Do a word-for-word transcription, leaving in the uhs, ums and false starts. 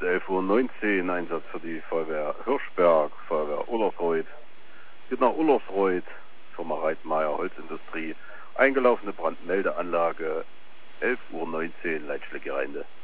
elf Uhr neunzehn, Einsatz für die Feuerwehr Hirschberg, Feuerwehr Ullersreuth, geht nach Ullersreuth, Firma Reitmeier Holzindustrie, eingelaufene Brandmeldeanlage, elf Uhr neunzehn, Leitschleckereinde.